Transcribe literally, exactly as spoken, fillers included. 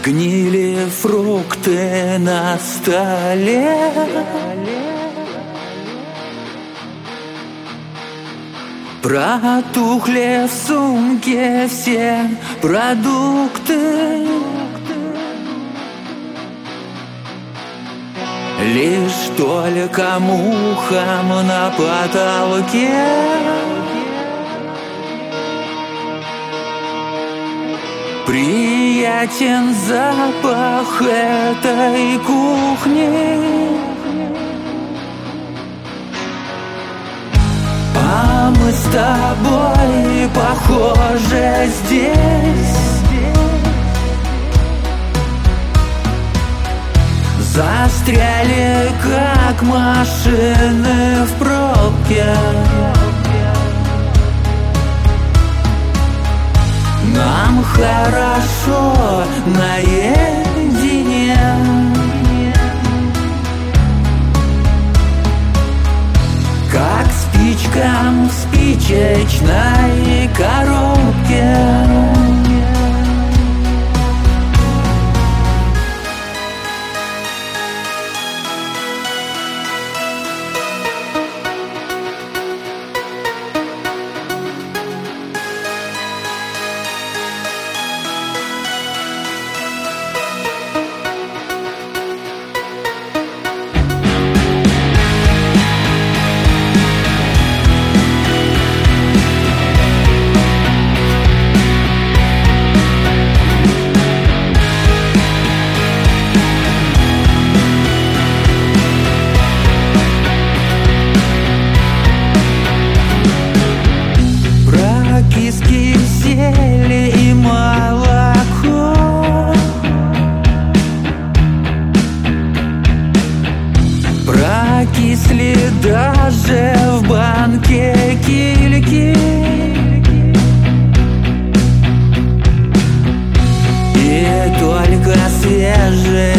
Сгнили фрукты на столе, протухли в сумке все продукты. Лишь только мухам на потолке приятен запах этой кухни. А мы с тобой похожи здесь. Застряли, как машины в пробке. Нам хорошо наедине. Как спичкам в спичечной коробке. Кисель и молоко, прокисли даже в банке кильки. И только свежие